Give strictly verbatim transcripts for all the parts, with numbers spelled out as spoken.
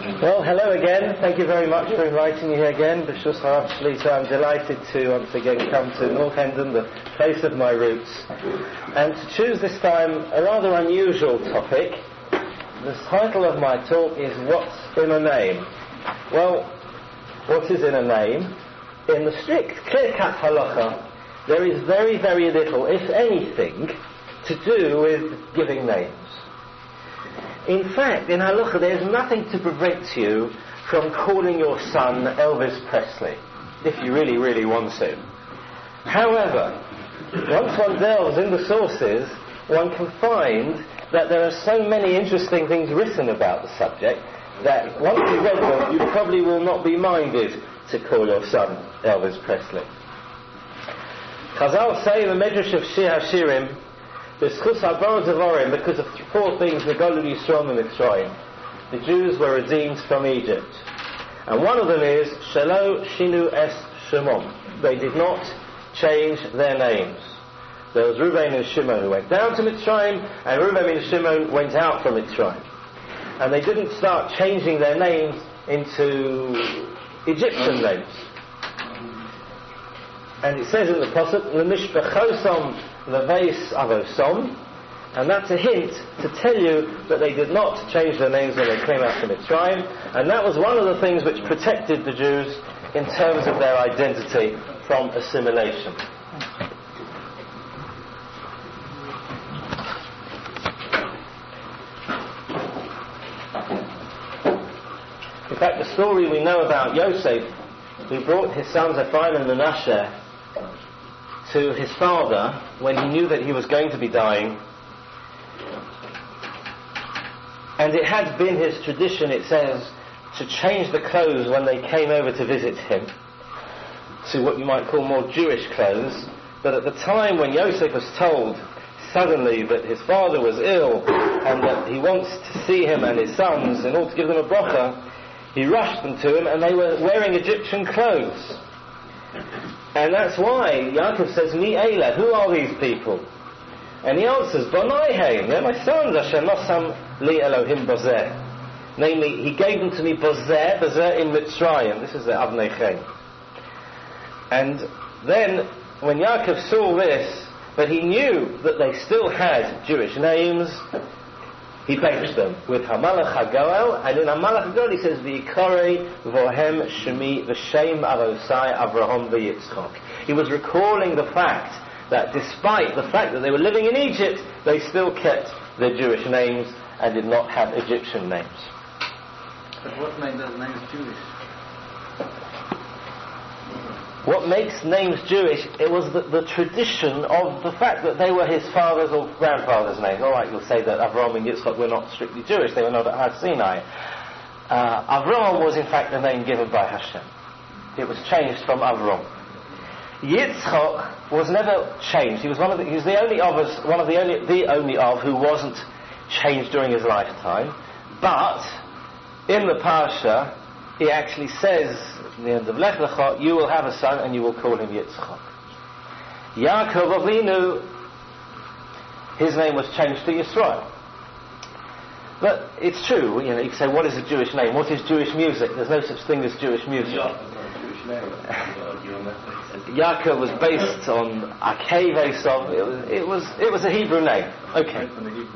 Well, hello again. Thank you very much for inviting me here again. B'shus Harav Shlita, I'm delighted to once again come to North Hendon, the place of my roots, and to choose this time a rather unusual topic. The title of my talk is What's in a Name? Well, what is in a name? In the strict clear-cut halacha, there is very, very little, if anything, to do with giving names. In fact, in halacha, there's nothing to prevent you from calling your son Elvis Presley, if you really, really want to. However, once one delves in the sources, one can find that there are so many interesting things written about the subject that once you read them, you probably will not be minded to call your son Elvis Presley. Chazal say in the Medrash of Shir HaShirim, because of four things, the Jews were redeemed from Egypt. And one of them is, Shelo Shinu Es Shemon. They did not change their names. There was Reuben and Shimon who went down to Mitzrayim, and Reuben and Shimon went out from Mitzrayim. And they didn't start changing their names into Egyptian names. And it says in the Pasuk, L'mishpachosam Leveis Avosom, and that's a hint to tell you that they did not change their names when they came out from Mitzrayim, and that was one of the things which protected the Jews in terms of their identity from assimilation. In fact, the story we know about Yosef, who brought his sons Ephraim and Manasseh to his father when he knew that he was going to be dying, and it had been his tradition, it says, to change the clothes when they came over to visit him to what you might call more Jewish clothes. But at the time when Yosef was told suddenly that his father was ill and that he wants to see him and his sons in order to give them a bracha, he rushed them to him, and they were wearing Egyptian clothes. And that's why Yaakov says, Mi Eila, who are these people? And he answers, Bonai, they're my sons, Asher Nosam Li Elohim Bozeh. Namely, he gave them to me Bozeh, Bozeh in Mitzrayim. This is the Avnei Chen. And then, when Yaakov saw this, but he knew that they still had Jewish names, he benched them with Hamalach HaGoel, and in Hamalach HaGoel he says, V'yikorei vohem shemi v'shem avosai Avraham v'Yitzchok. He was recalling the fact that despite the fact that they were living in Egypt, they still kept their Jewish names and did not have Egyptian names. But what made those names Jewish? What makes names Jewish, it was the, the tradition of the fact that they were his father's or grandfather's names. Alright, you'll say that Avraham and Yitzchak were not strictly Jewish, they were not at Har Sinai. Uh, Avraham was in fact the name given by Hashem. It was changed from Avraham. Yitzchak was never changed. He was one of the, he was the only of us, one of the only, the only of who wasn't changed during his lifetime. But in the Parsha, he actually says, in the end of Lech Lecha, you will have a son and you will call him Yitzchak. Yaakov Avinu, his name was changed to Yisrael. But it's true, you know, you can say, what is a Jewish name? What is Jewish music? There's no such thing as Jewish music. Yaakov was based on Akev Esav. It was, it was, it was a Hebrew name. Okay.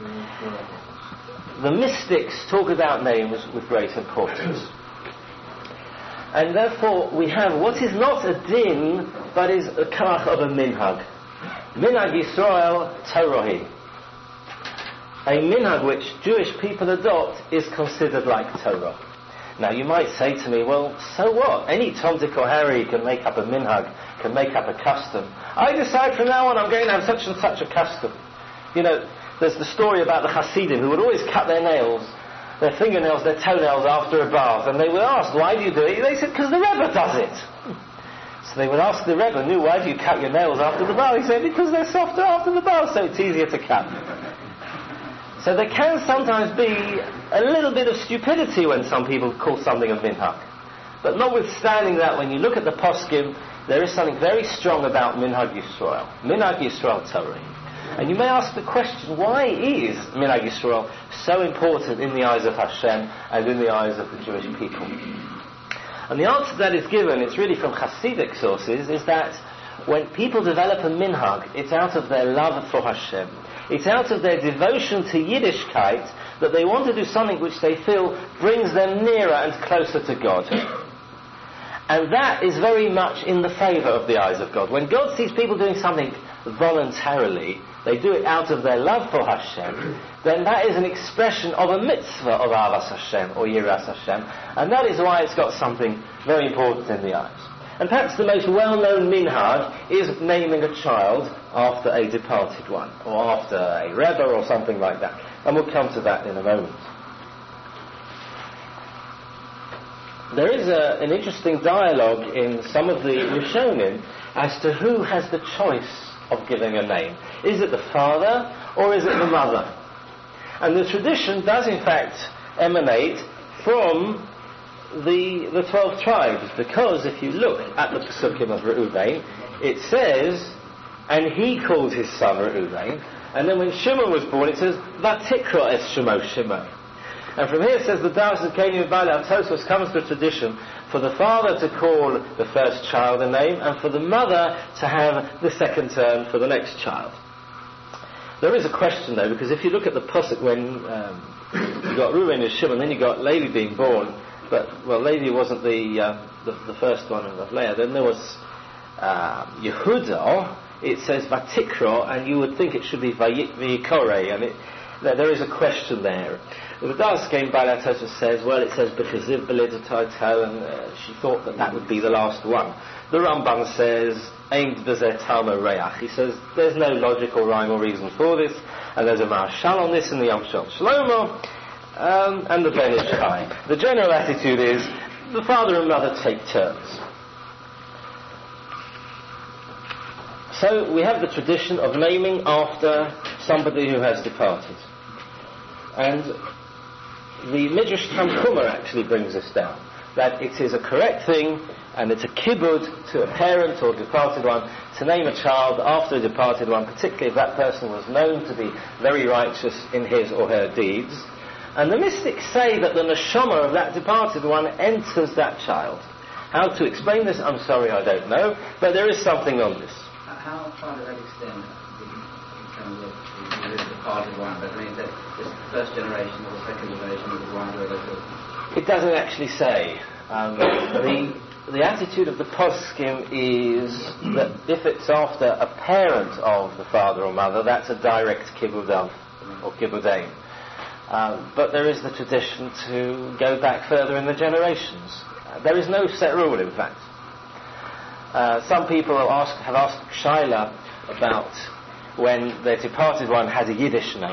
The mystics talk about names with great importance. And therefore we have what is not a din, but is a kach of a minhag. Minhag Yisrael Torahi. A minhag which Jewish people adopt is considered like Torah. Now you might say to me, well, so what? Any Tomdik or Harry can make up a minhag, can make up a custom. I decide from now on I'm going to have such and such a custom. You know, there's the story about the Hasidim who would always cut their nails, their fingernails, their toenails after a bath, and they would ask, why do you do it? They said, because the Rebbe does it. So they would ask the Rebbe, no, why do you cut your nails after the bath? He said, because they're softer after the bath, so it's easier to cut. So there can sometimes be a little bit of stupidity when some people call something a minhag. But notwithstanding that, when you look at the poskim, there is something very strong about minhag Yisrael. Minhag Yisrael Torah. And you may ask the question, why is Minhag Yisrael so important in the eyes of Hashem and in the eyes of the Jewish people? And the answer that is given, it's really from Hasidic sources, is that when people develop a minhag, it's out of their love for Hashem. It's out of their devotion to Yiddishkeit that they want to do something which they feel brings them nearer and closer to God. And that is very much in the favour of the eyes of God. When God sees people doing something voluntarily, they do it out of their love for Hashem, then that is an expression of a mitzvah of Avas Hashem or Yiras Hashem, and that is why it's got something very important in the eyes. And perhaps the most well-known minhag is naming a child after a departed one, or after a Rebbe or something like that. And we'll come to that in a moment. There is a, an interesting dialogue in some of the Rishonim as to who has the choice of giving a name. Is it the father or is it the mother? And the tradition does in fact emanate from the the twelve tribes, because if you look at the Pesukim of Reuven, it says, and he called his son Reuven, and then when Shimon was born it says, Vatikra es Shemo Shimon. And from here it says the Daras of Keni and Bala Tosos comes to a tradition for the father to call the first child a name and for the mother to have the second turn for the next child. There is a question though, because if you look at the Pasuk when um, you got Reuven and Shimon, then you got Levi being born, but well, Levi wasn't the, uh, the the first one of Leah. Then there was uh, Yehuda. It says Vatikra, and you would think it should be Vayikore, and it, there is a question there. The Das game by Tosa says, well, it says Bechaziv Belidataito, and uh, she thought that that would be the last one. The Ramban says Aimed Bezer Talmo Reach. He says there's no logical rhyme or reason for this, and there's a Marshal on this in the Yom Shel Shlomo. Um, and the Ben Ish Chai. The general attitude is the father and mother take turns. So we have the tradition of naming after somebody who has departed. And the Midrash Tanchuma actually brings us down that it is a correct thing and it's a kibbud to a parent or departed one to name a child after a departed one, particularly if that person was known to be very righteous in his or her deeds. And the mystics say that the neshama of that departed one enters that child. How to explain this, I'm sorry, I don't know, but there is something on this. How far does that extend in terms of the, the departed one? But I mean, the, the first generation or the second generation of the one where they It doesn't actually say. Um, the, the attitude of the poskim is that if it's after a parent of the father or mother, that's a direct kibbud of, or kibbudain. Um, but there is the tradition to go back further in the generations. Uh, there is no set rule, in fact. Uh, some people have asked, have asked Shaila about when their departed one had a Yiddish name.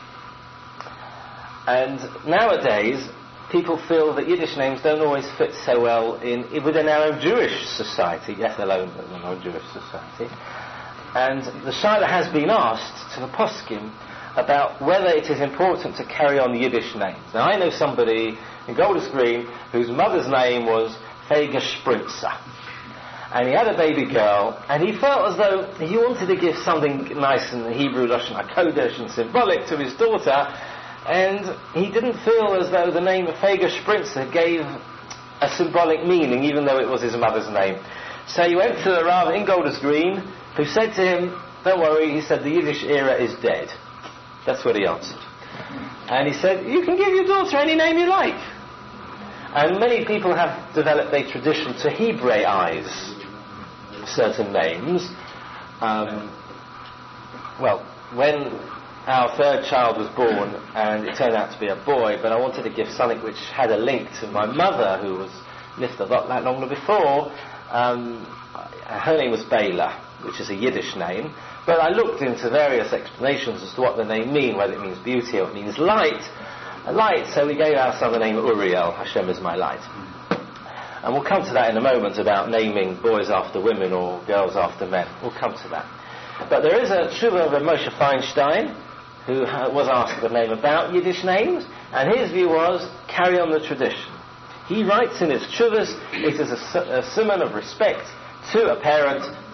And nowadays, people feel that Yiddish names don't always fit so well in, within our own Jewish society, yet alone within our own Jewish society. And the Shaila has been asked to the poskim about whether it is important to carry on Yiddish names. Now, I know somebody in Golders Green whose mother's name was Fega Spritzer. And he had a baby girl, and he felt as though he wanted to give something nice in the Hebrew Lashon HaKodesh and symbolic to his daughter, and he didn't feel as though the name of Fega Spritzer gave a symbolic meaning, even though it was his mother's name. So he went to the Rav in Golders Green, who said to him, don't worry, he said, the Yiddish era is dead. That's what he answered. And he said, you can give your daughter any name you like. And many people have developed a tradition to Hebraize certain names. Um, well, when our third child was born, and it turned out to be a boy, but I wanted to give something which had a link to my mother, who was lived a lot that longer before. Um, her name was Bela, which is a Yiddish name. But I looked into various explanations as to what the name means, whether it means beauty or it means light. A light, so we gave our son the name Uriel, Hashem is my light. And we'll come to that in a moment about naming boys after women or girls after men. We'll come to that. But there is a tshuva of Moshe Feinstein, who was asked the name about Yiddish names, and his view was, carry on the tradition. He writes in his tshuvas, it is a, a simon of respect to a parent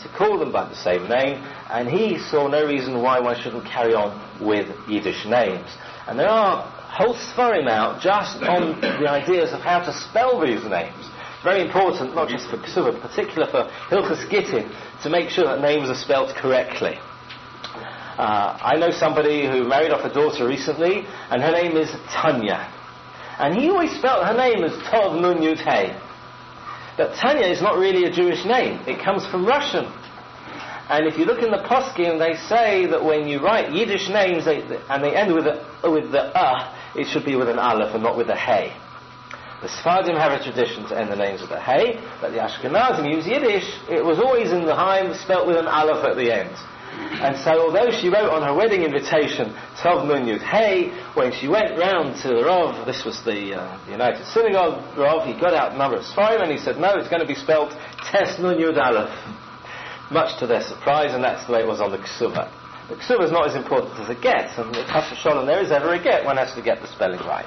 to call them by the same name, and he saw no reason why one shouldn't carry on with Yiddish names. And there are whole Sfarim out just on the ideas of how to spell these names. Very important, not just for Ksuva, but particular for Hilchas Gittin, to make sure that names are spelled correctly. Uh, I know somebody who married off a daughter recently, and her name is Tanya. And he always spelled her name as Tov Nun Yud Hey. But Tanya is not really a Jewish name. It comes from Russian. And if you look in the Poskim, they say that when you write Yiddish names, they, and they end with the, with the uh, it should be with an aleph and not with a hey. The Sephardim have a tradition to end the names with a hey, but the Ashkenazim use Yiddish. It was always in the Haim spelt with an aleph at the end. And so although she wrote on her wedding invitation Tov Nun Yud Hey, when she went round to the Rav, this was the, uh, the United Synagogue Rav, he got out a number of Sfarim and he said, no, it's going to be spelt Tes Nun Yud Aleph. Much to their surprise, and that's the way it was on the Ksuva. The Ksuva is not as important as a get, and if Hashem Shalom there is ever a get, one has to get the spelling right.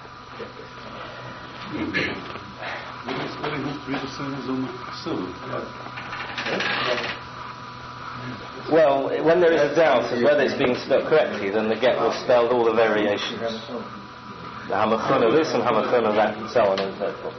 Well, when there is a doubt as whether it's being spelled correctly, then the get will spell all the variations. The Hamachuna this and Hamachuna that, and so on and so forth.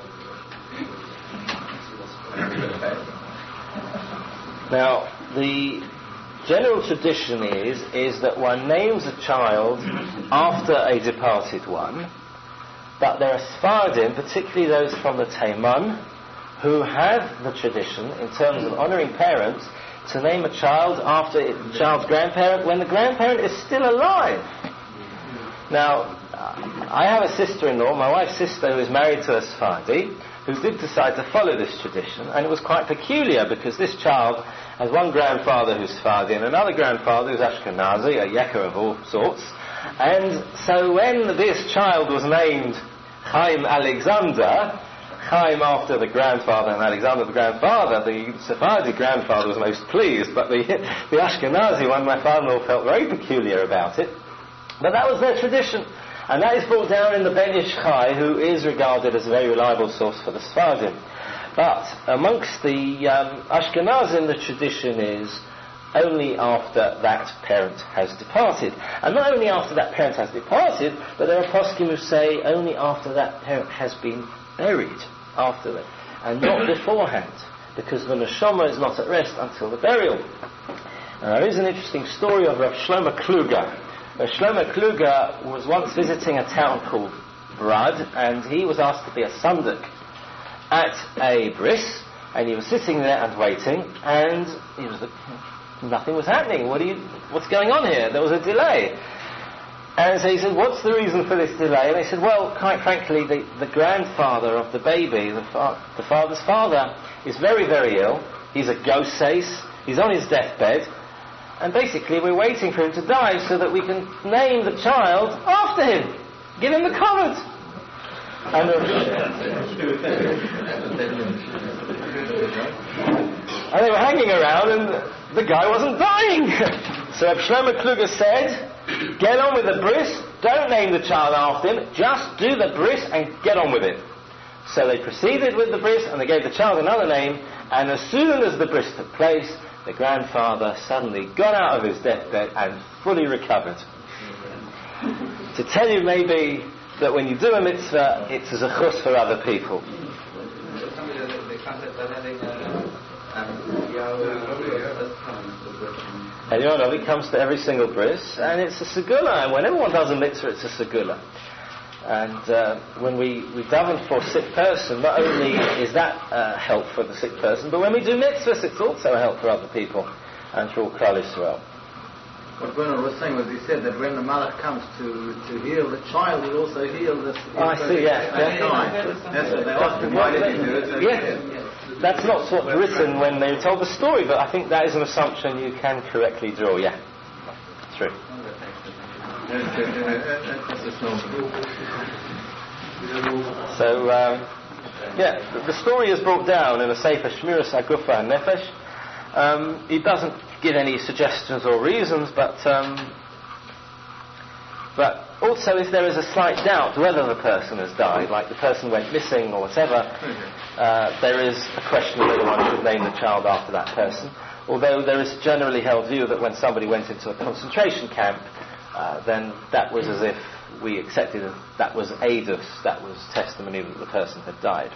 Now, the general tradition is, is that one names a child after a departed one, but there are Sephardim, particularly those from the Teiman, who have the tradition, in terms of honouring parents, to name a child after the child's grandparent when the grandparent is still alive. Now, I have a sister-in-law, my wife's sister, who is married to a Sephardi, who did decide to follow this tradition, and it was quite peculiar because this child has one grandfather who's Sephardi and another grandfather who's Ashkenazi, a Yekker of all sorts. And so when this child was named Chaim Alexander, Chaim after the grandfather and Alexander the grandfather, the Sephardi grandfather was most pleased, but the, the Ashkenazi one, my father-in-law, felt very peculiar about it. But that was their tradition. And that is brought down in the Ben Ish Chai, who is regarded as a very reliable source for the Sephardim. But amongst the um, Ashkenazim, the tradition is only after that parent has departed. And not only after that parent has departed, but there are poskim who say only after that parent has been buried after that, and not beforehand, because the neshama is not at rest until the burial. Now, there is an interesting story of Rav Shlomo Kluger. Rav Shlomo Kluger was once visiting a town called Brad, and he was asked to be a sandik at a bris, and he was sitting there and waiting, and he was nothing was happening. What are you? What's going on here? There was a delay. And so he said, what's the reason for this delay? And they said, well, quite frankly, the, the grandfather of the baby, the, fa- the father's father, is very, very ill. He's a ghosace. He's on his deathbed. And basically, we're waiting for him to die so that we can name the child after him. Give him the covet. And, uh, and they were hanging around, and the guy wasn't dying. So Reb Shlomo Kluger said, get on with the bris, don't name the child after him, just do the bris and get on with it. So they proceeded with the bris, and they gave the child another name, and as soon as the bris took place, the grandfather suddenly got out of his deathbed and fully recovered. To tell you maybe that when you do a mitzvah, it's as a chus for other people. Eliyahu Hanavi comes to every single bris, and it's a segula, and whenever one does a mitzvah, it's a segula. And uh, when we, we daven for a sick person, not only is that uh, help for the sick person, but when we do mitzvahs, it's also a help for other people, and for all Klal Yisrael. What Bernard was saying was, he said that when the Malach comes to, to heal the child, he also heals the... Oh, I see, yeah. yeah. That's what they often why did he do it? So yes. That's not what's written when they told the story, but I think that is an assumption you can correctly draw, yeah. True. So, um, yeah, the, the story is brought down in a Sefer Shmiras Hagufa and Nefesh. Um, he doesn't give any suggestions or reasons, but um, but also if there is a slight doubt whether the person has died, like the person went missing or whatever, uh, there is a question whether one should name the child after that person. although there is generally held view that when somebody went into a concentration camp, uh, then that was as if we accepted that that was Eidos, that was testimony that the person had died.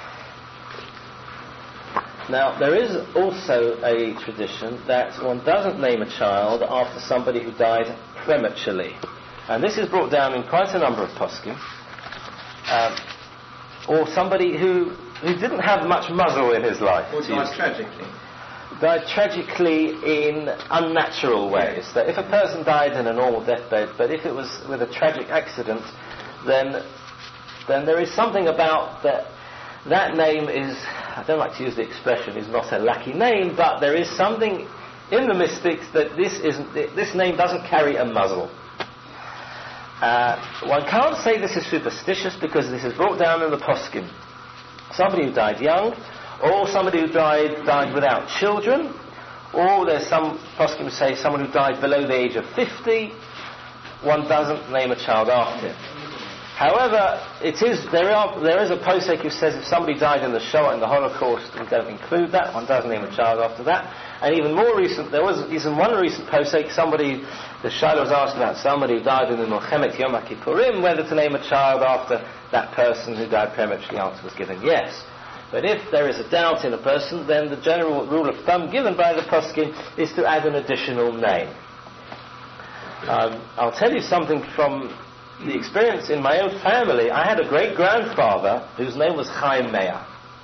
Now, there is also a tradition that one doesn't name a child after somebody who died prematurely. And this is brought down in quite a number of poskim. Um, or somebody who, who didn't have much muzzle in his life. Or died tragically. Died tragically in unnatural ways. That if a person died in a normal deathbed, but if it was with a tragic accident, then then there is something about that. That name is, I don't like to use the expression, is not a lucky name, but there is something in the mystics that this isn't. This name doesn't carry a muzzle. Uh, one can't say this is superstitious because this is brought down in the poskim. Somebody who died young, or somebody who died died without children, or there's some poskim say someone who died below the age of fifty. One doesn't name a child after him. However, it is there are there is a posek who says if somebody died in the Shoah and the Holocaust, we don't include that. One doesn't name a child after that. And even more recent, there was even one recent posek. Somebody, the Shiloh was asked about somebody who died in the Milchemet Yom Kippurim, whether to name a child after that person who died prematurely. The answer was given yes. But if there is a doubt in a person, then the general rule of thumb given by the poskim is to add an additional name. Um, I'll tell you something from the experience in my own family. I had a great-grandfather whose name was Chaim Meir.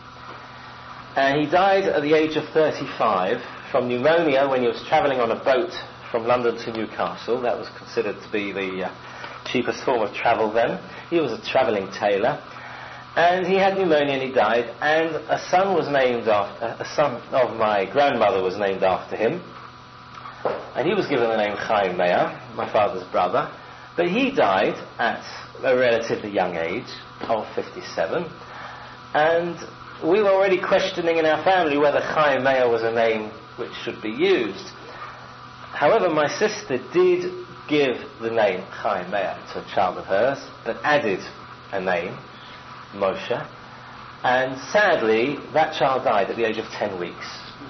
And he died at the age of thirty-five from pneumonia when he was travelling on a boat from London to Newcastle. That was considered to be the uh, cheapest form of travel then. He was a travelling tailor. And he had pneumonia and he died. And a son was named after, a son of my grandmother was named after him. And he was given the name Chaim Meir, my father's brother. But he died at a relatively young age of fifty-seven, and we were already questioning in our family whether Chaim Meir was a name which should be used. However, my sister did give the name Chaim Meir to a child of hers, but added a name, Moshe, and sadly that child died at the age of ten weeks.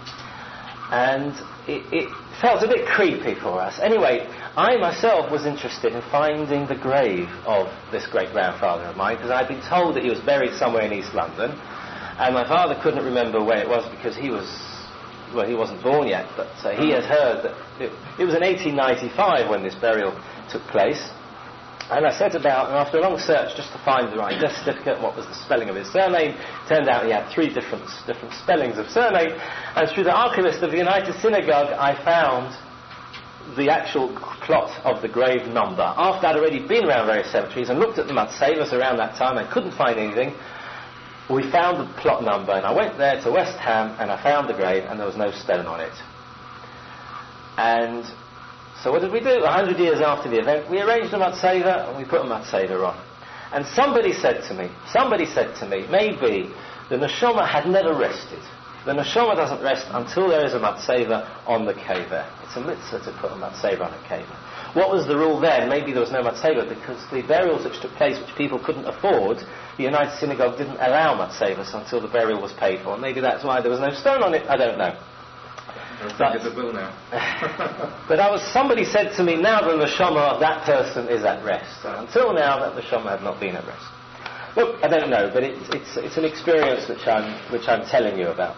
And it, it felt a bit creepy for us. Anyway, I myself was interested in finding the grave of this great-grandfather of mine, because I'd been told that he was buried somewhere in East London, and my father couldn't remember where it was because he was, well, he wasn't born yet, but uh, he had heard that it, it was in eighteen ninety-five when this burial took place. And I set about, and after a long search just to find the right death certificate, what was the spelling of his surname, turned out he had three different different spellings of surname, and through the archivist of the United Synagogue I found the actual plot of the grave number. After I'd already been around various cemeteries and looked at the Matzevos around that time and couldn't find anything, we found the plot number, and I went there to West Ham and I found the grave and there was no stone on it. And so what did we do? A hundred years after the event, we arranged a matzeva and we put a matzeva on. And somebody said to me, somebody said to me, maybe the neshama had never rested. The neshama doesn't rest until there is a matzeva on the kever. It's a mitzvah to put a matzeva on a kever. What was the rule then? Maybe there was no matzeva because the burials which took place, which people couldn't afford, the United Synagogue didn't allow matzevas until the burial was paid for. Maybe that's why there was no stone on it. I don't know. But, now. but I was, somebody said to me, now the neshama of that person is at rest. And until now, that neshama had not been at rest. Look, I don't know, but it's it's it's an experience which I'm which I'm telling you about.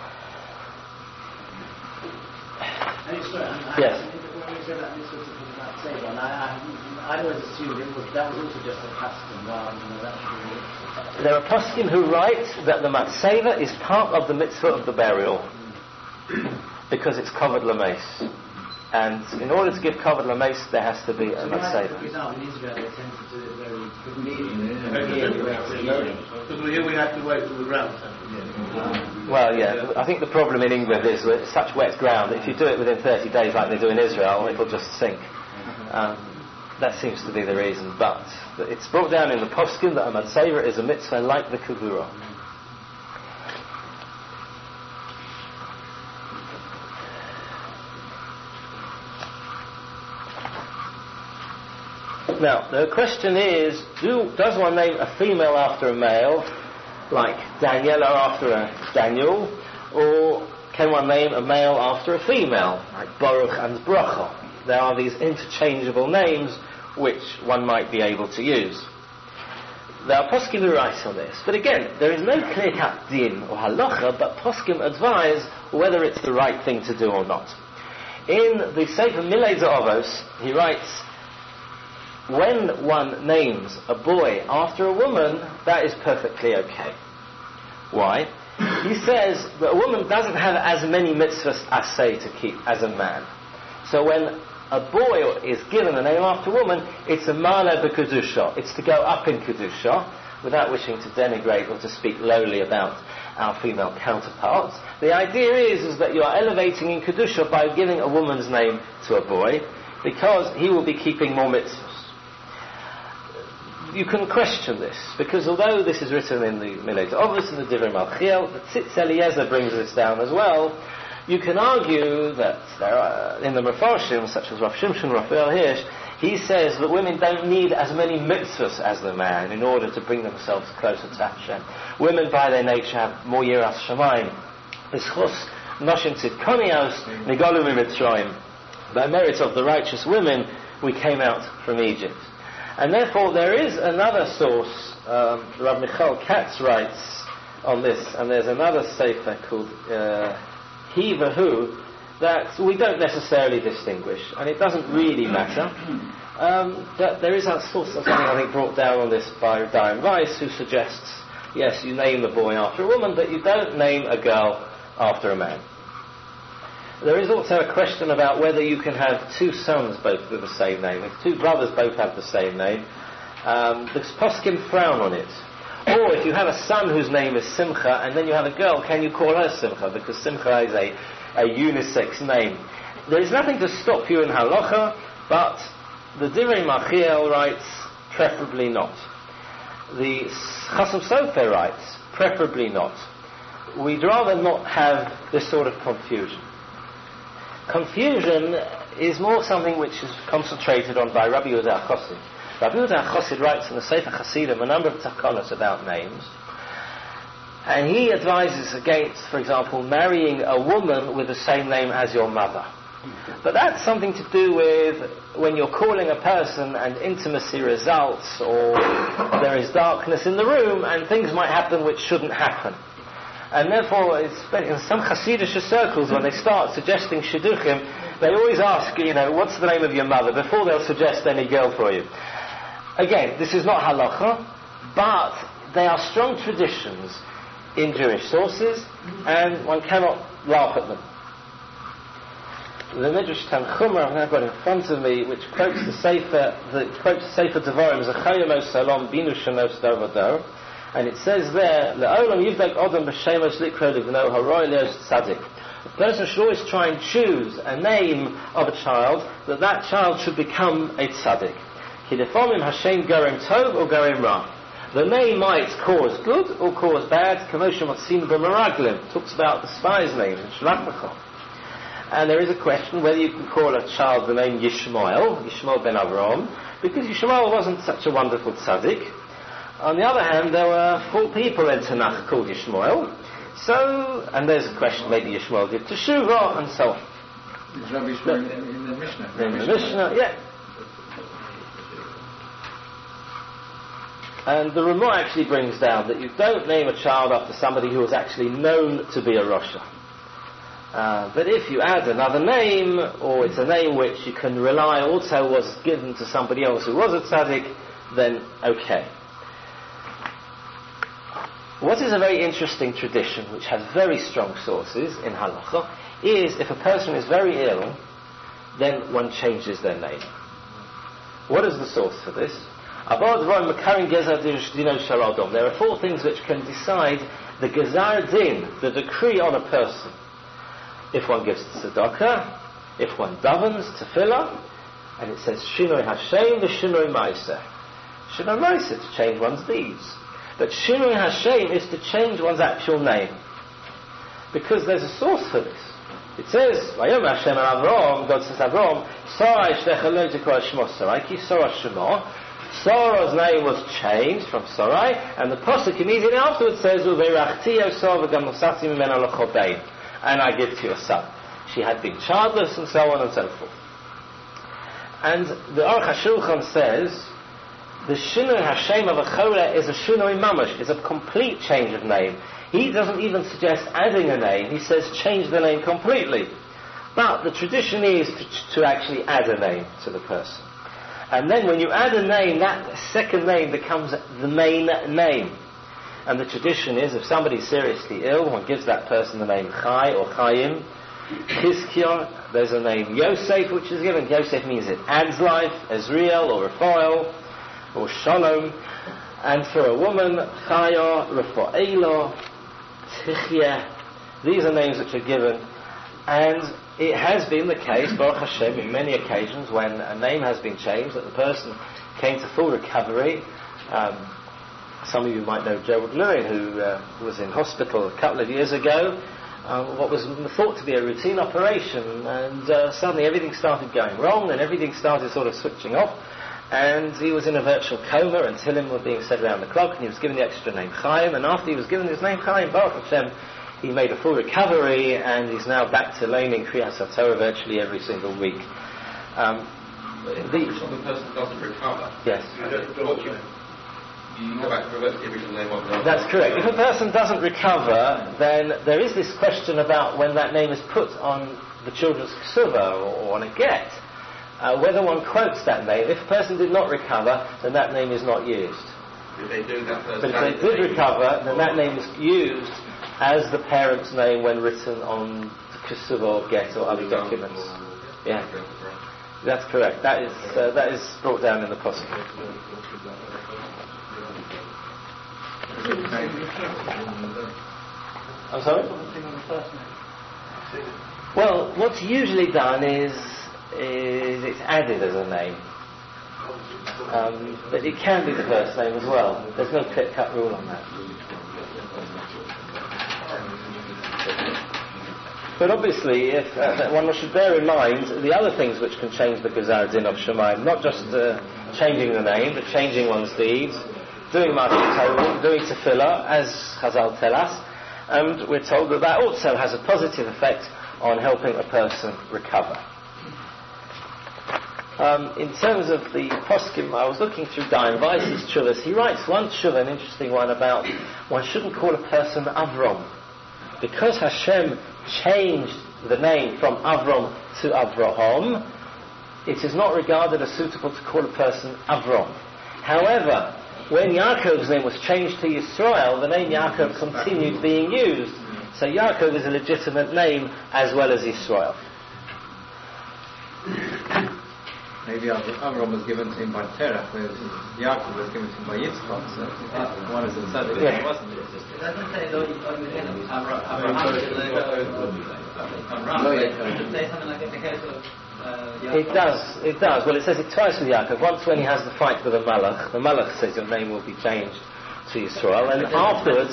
Yes. When you said that this was about Seder, and I, I, I always assumed it was that was also just a custom rather than an actual. There are poskim who write that the matzeva is part of the mitzvah of the burial. Because it's covered lameis. And in order to give covered lameis, there has to be a matzeva. For example, in Israel, they tend to do it very quickly. Because here we have to wait till the ground. Well, yeah, I think the problem in England is with such wet ground that if you do it within thirty days like they do in Israel, it will just sink. Um, that seems to be the reason. But it's brought down in the poskim that a matzeva is a mitzvah like the kavura. Now, the question is, do, does one name a female after a male, like Daniela after a Daniel, or can one name a male after a female, like Baruch and Bracha? There are these interchangeable names which one might be able to use. There are poskim who write on this, but again, there is no clear-cut din or halacha, but poskim advise whether it's the right thing to do or not. In the Sefer Milei Avos, he writes, when one names a boy after a woman, that is perfectly okay. Why? He says that a woman doesn't have as many mitzvahs asay to keep as a man. So when a boy is given a name after a woman, it's a ma'ala b'kedusha. It's to go up in kedusha, without wishing to denigrate or to speak lowly about our female counterparts. The idea is, is that you are elevating in kedusha by giving a woman's name to a boy, because he will be keeping more mitzvahs. You can question this, because although this is written in the Milei Avos and the Divrei Malchiel, the Tzitz Eliezer brings this down as well. You can argue that there are, in the Mefarshim, such as Rav Shimshon, Raphael Hirsch, he says that women don't need as many mitzvahs as the man in order to bring themselves closer to Hashem. Women, by their nature, have more yiras shamayim. B'schus noshim tzidkonios nigolu mimitzrayim. By merit of the righteous women, we came out from Egypt. And therefore, there is another source. Um, Rav Michael Katz writes on this, and there's another sefer called uh, He V'Hu, that we don't necessarily distinguish, and it doesn't really matter. Um, but there is a source of something I think brought down on this by Diane Weiss, who suggests, yes, you name the boy after a woman, but you don't name a girl after a man. There is also a question about whether you can have two sons both with the same name. If two brothers both have the same name, um, the poskim frown on it. Or if you have a son whose name is Simcha, and then you have a girl, can you call her Simcha? Because Simcha is a, a unisex name. There is nothing to stop you in halacha, but the Divrei Malchiel writes, preferably not. The Chasam Sofer writes, preferably not. We'd rather not have this sort of confusion. Confusion is more something which is concentrated on by Rabbi Yehuda HaChassid. Rabbi Yehuda HaChassid writes in the Sefer Chassidim a number of takanos about names, and he advises against, for example, marrying a woman with the same name as your mother. But that's something to do with when you're calling a person and intimacy results, or there is darkness in the room and things might happen which shouldn't happen. And therefore, it's, in some Hasidic circles, when they start suggesting shidduchim, they always ask, you know, what's the name of your mother, before they'll suggest any girl for you. Again, this is not halacha, but they are strong traditions in Jewish sources, and one cannot laugh at them. The Midrash Tanchuma, I've now got in front of me, which quotes the Sefer, the, quotes the Sefer Devarim, Zechayim Salom Binu Shanos Dovador, and it says there, Le'olam Yivdek Odom B'Shemos Likro Livno Haroi Leos Tzadik. A person should always try and choose a name of a child, that that child should become a tzaddik. Ki lefomim Hashem Gorim Tov or Gorim Ra. The name might cause good or cause bad. Kamosha Matzin B'Meraglim talks about the spies' names in Shlach Lecha. And there is a question whether you can call a child the name Yishmael, Yishmael ben Avram, because Yishmael wasn't such a wonderful tzaddik. On the other hand, there were four people in Tanakh called Yishmael. So, and there's a question, maybe Yishmael did Teshuvah, and so on. Is Rabbi Yishmael in, in the Mishnah? In the Mishnah, yeah. And the Ramah actually brings down that you don't name a child after somebody who was actually known to be a Rasha. Uh, but if you add another name, or it's a name which you can rely also was given to somebody else who was a tzaddik, then okay. What is a very interesting tradition, which has very strong sources in halacha, is if a person is very ill, then one changes their name. What is the source for this? There are four things which can decide the gezar din, the decree on a person. If one gives tzedakah, if one davens, tefillah, and it says shinoi Hashem v'shinoi ma'aseh. Shinoi ma'aseh, to change one's deeds. But Shinoi Hashem is to change one's actual name. Because there's a source for this. It says, Vayom Hashem al Avram, God says Avram, Sarai shlecha lo tikra shmo Sarai, ki Sarah shemo. Sarah's name was changed from Sarai, and the Pasuk immediately afterwards says, Uveirachti Yosef v'gam nosati mimena l'chobein. and I give to you a son. She had been childless, and so on and so forth. And the Aruch HaShulchan says, the Shinui Hashem of a Choreh is a Shinui Mamash, is a complete change of name. He doesn't even suggest adding a name, he says change the name completely. But the tradition is to, to actually add a name to the person. And then when you add a name, that second name becomes the main name. And the tradition is, if somebody's seriously ill, one gives that person the name Chai or Chaim. Chizkiah, there's a name Yosef which is given. Yosef means it adds life, Ezriel or Raphael or Shalom. And for a woman, Chaya, Raphaela, Tichya. These are names which are given. And it has been the case, Baruch Hashem, in many occasions when a name has been changed, that the person came to full recovery. Um, some of you might know Gerald Lewin, who uh, was in hospital a couple of years ago. Um, what was thought to be a routine operation, and uh, suddenly everything started going wrong, and everything started sort of switching off, and he was in a virtual coma, and Tehillim were being said around the clock, and he was given the extra name Chaim, and after he was given his name Chaim, Baruch Hashem, he made a full recovery, and he's now back to learning Kriyas HaTorah virtually every single week. Um, the, the person doesn't recover. Yes. You go back to the original name of the That's correct. If a person doesn't recover, then there is this question about when that name is put on the children's ksuva or on a get, uh, whether one quotes that name. If a person did not recover, then that name is not used. If they do, that person but if they did recover, then that name is used as the parent's name when written on the ksuva or get or other documents. Yeah, that's correct. That is uh, that is brought down in the Pasuk. I'm sorry? Well, what's usually done is, is it's added as a name. Um, but it can be the first name as well. There's no clear-cut rule on that. But obviously, if uh, one should bear in mind the other things which can change the Gezar Din of Shemayim, not just uh, changing the name, but changing one's deeds, doing Ma'aseh Torah, doing Tefillah, as Chazal tell us, and we're told that that also has a positive effect on helping a person recover. Um, in terms of the poskim, I was looking through Dayan Weiss's tshuvas. He writes one tshuva, an interesting one, about one shouldn't call a person Avram. Because Hashem changed the name from Avram to Avraham, it is not regarded as suitable to call a person Avram. However, when Yaakov's name was changed to Yisrael, the name Yaakov continued being used. So Yaakov is a legitimate name as well as Yisrael. Maybe Avram was given to him by Terach, whereas Yaakov was given to him by Yitzchak. So one is a tzaddik, yeah. wasn't it? It doesn't say Abraham. It say something like in the case of uh, It does, it does. Well, it says it twice with Yaakov. Once when he has the fight with the Malach. The Malach says your name will be changed to Yisrael, and afterwards...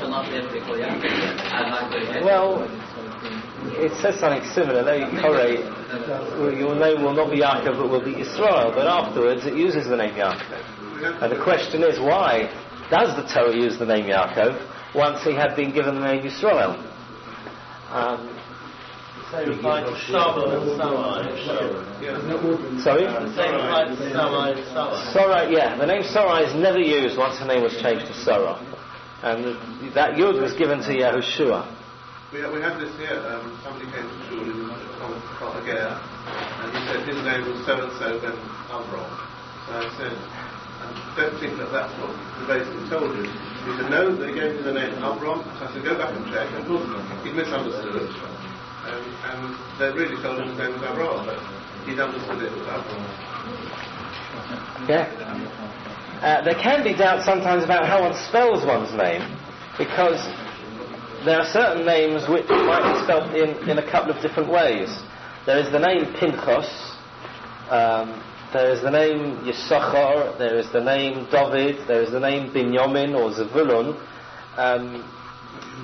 Well, it says something similar. Your name will not be Yaakov, but will be Yisrael. But afterwards, it uses the name Yaakov. And the question is, why does the Torah use the name Yaakov once he had been given the name Yisrael? Um, Same applied to Saba and Sarai. Sorry? Same applied to Sarai and Sarai. Sarai, yeah. The name Sarai is never used once her name was changed to Sarah. And that Yud was given to Yahushua. We, we had this here, um, somebody came to shul in Cartagena, and he said his name was so-and-so ben Avram. So I said, I don't think that that's what the basically told you. He said, no, they gave me the name Avram. So I said, go back and check. And of course, he'd misunderstood it. Um, and they really told him his name was Avram, but he'd understood it was Avram. Yeah. Uh, there can be doubt sometimes about how one spells one's name, because there are certain names which might be spelled in, in a couple of different ways. There is the name Pinchas, um, there is the name Yisachar, there is the name David, there is the name Binyamin or Zevulun, um,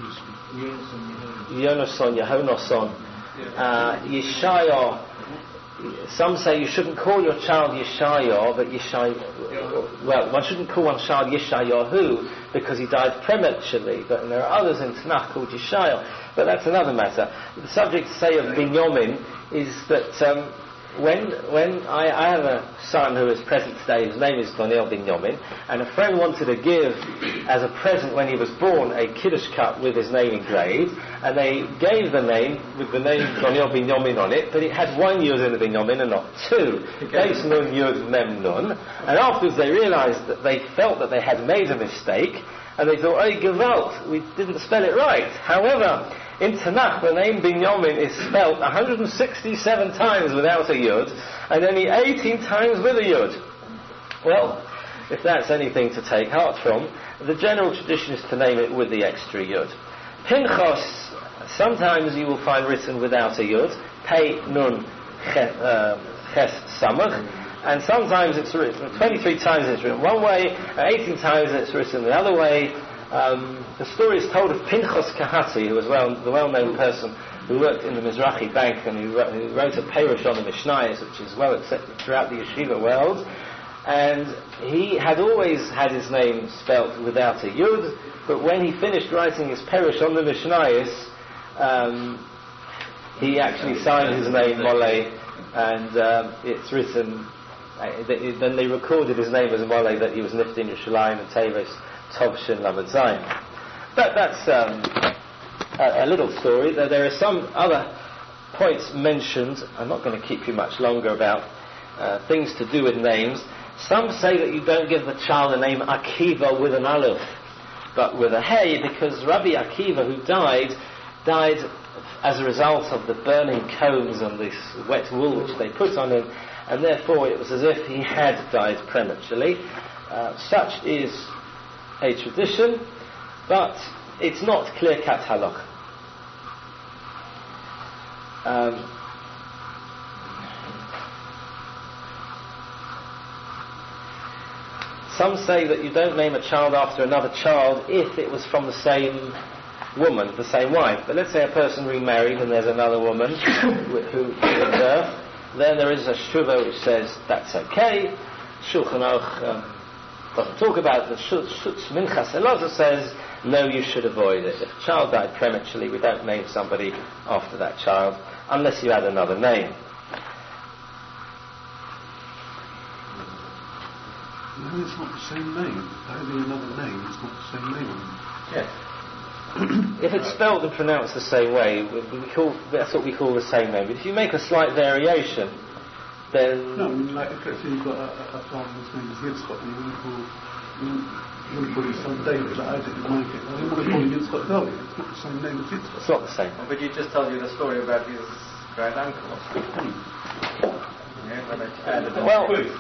Yonason, Yehonason, uh, Yeshaya, some say you shouldn't call your child Yeshaya, but Yeshai, well, one shouldn't call one child Yeshayahu because he died prematurely, but there are others in Tanakh called Yeshaya, but that's another matter. The subject, say, of Binyamin is that um, when when I, I have a son who is present today, his name is Doniel Binyamin, and a friend wanted to give as a present when he was born a Kiddush cup with his name engraved, and they gave the name with the name Doniel Binyamin on it, but it had one Yud in the Binyamin and not two. Beis Nun Yud Mem Nun, and afterwards they realised that they felt that they had made a mistake, and they thought, oh, Gewalt, we didn't spell it right. However, in Tanakh, the name Binyamin is spelt one hundred sixty-seven times without a Yud, and only eighteen times with a Yud. Well, if that's anything to take heart from, the general tradition is to name it with the extra Yud. Pinchas, sometimes you will find written without a Yud, Pei Nun Ches Samach, and sometimes it's written, twenty-three times it's written one way, and eighteen times it's written the other way. Um, the story is told of Pinchas Kahati, who was well, the well-known person who worked in the Mizrahi Bank and who wrote, who wrote a Perush on the Mishnayos, which is well accepted throughout the yeshiva world. And he had always had his name spelt without a Yud, but when he finished writing his Perush on the Mishnayos, um, he actually signed his name Mole, and um, it's written, uh, then they recorded his name as Mole, that he was Niftin Yerushalayim and Teves Tov Shin Lamed Zayin. But that's um, a, a little story. There, there are some other points mentioned. I'm not going to keep you much longer about uh, things to do with names. Some say that you don't give the child the name Akiva with an aleph, but with a hey, because Rabbi Akiva, who died, died as a result of the burning combs and this wet wool which they put on him, and therefore it was as if he had died prematurely. Uh, such is a tradition, but it's not clear-cut halakha. Um, some say that you don't name a child after another child if it was from the same woman, the same wife. But let's say a person remarried and there's another woman who gave birth, then there is a shuvah which says that's okay. Shulchan Aruch um, doesn't talk about the Shutz Minchas Elazar says, no, you should avoid it. If a child died prematurely, we don't name somebody after that child, unless you add another name. No, it's not the same name. Adding another name, it's not the same name. Yes. If it's spelled and pronounced the same way, we call, that's what we call the same name. But if you make a slight variation, then... No, I mean, like, if let's say you've got a, a, a child whose name is Yitzchak, and you want to call, you want to call his son David, like Isaac and Micah, well, you want to call him Yitzchak David. It's not the same name as Yitzchak. It's not the same. But you just told you the story about his great uncle. Hmm. Yeah, but they added a Well, proof.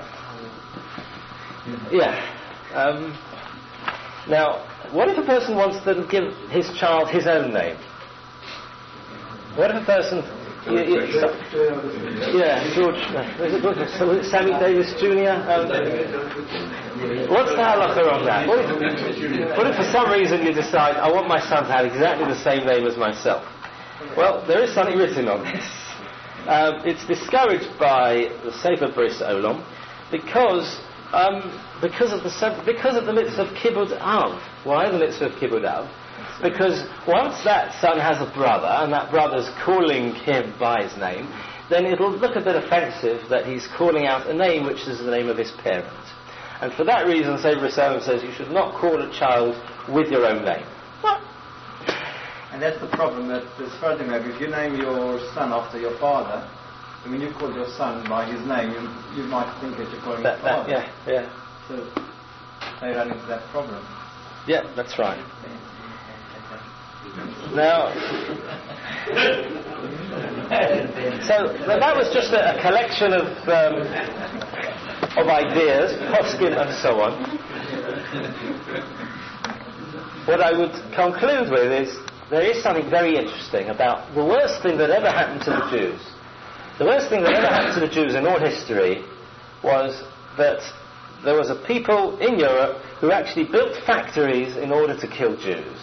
yeah. Um, now, what if a person wants to give his child his own name? What if a person... You, you, so, yeah, George, is it George, so is it Sammy Davis Junior? Um, what's the halakha on that? What if, what if for some reason you decide, I want my son to have exactly the same name as myself? Well, there is something written on this. Um, it's discouraged by the Sefer Bris Olam because um, because of the because of the mitzvah of Kibbud Av. Why the mitzvah of Kibbud Av? Because once that son has a brother, and that brother's calling him by his name, then it'll look a bit offensive that he's calling out a name which is the name of his parent. And for that reason, Sefer Yisrael says you should not call a child with your own name. What? And that's the problem, that there's further maybe if you name your son after your father, I mean, you call your son by his name, you, you might think that you're calling That, your father. that, yeah, yeah. So they run into that problem. Yeah, that's right. Now, so that was just a, a collection of um, of ideas, poskim and so on. What I would conclude with is there is something very interesting about the worst thing that ever happened to the Jews. The worst thing that ever happened to the Jews in all history was that there was a people in Europe who actually built factories in order to kill Jews.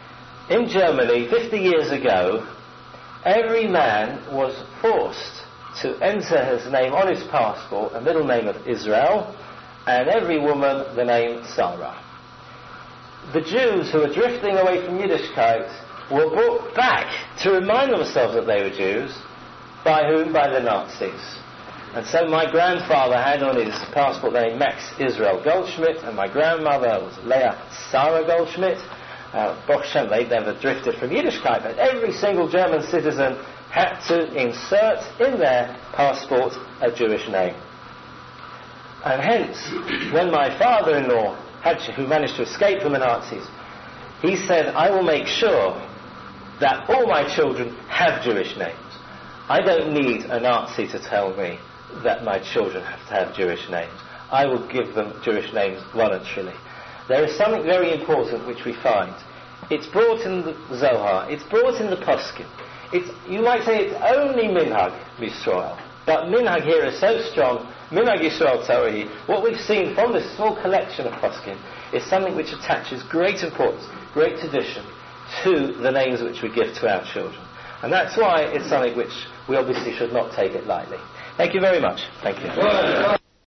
In Germany, fifty years ago, every man was forced to enter his name on his passport, a middle name of Israel, and every woman the name Sarah. The Jews who were drifting away from Yiddishkeit were brought back to remind themselves that they were Jews. By whom? By the Nazis. And so my grandfather had on his passport the name Max Israel Goldschmidt, and my grandmother was Leah Sarah Goldschmidt. Uh, Baruch Hashem, they never drifted from Yiddishkeit, but every single German citizen had to insert in their passport a Jewish name. And hence, when my father-in-law, had, who managed to escape from the Nazis, he said, I will make sure that all my children have Jewish names. I don't need a Nazi to tell me that my children have to have Jewish names. I will give them Jewish names voluntarily. There is something very important which we find. It's brought in the Zohar, it's brought in the Poskim. It's, you might say it's only Minhag Yisrael, but Minhag here is so strong. Minhag Yisrael Tzari, what we've seen from this small collection of Poskim is something which attaches great importance, great tradition to the names which we give to our children. And that's why it's something which we obviously should not take it lightly. Thank you very much. Thank you.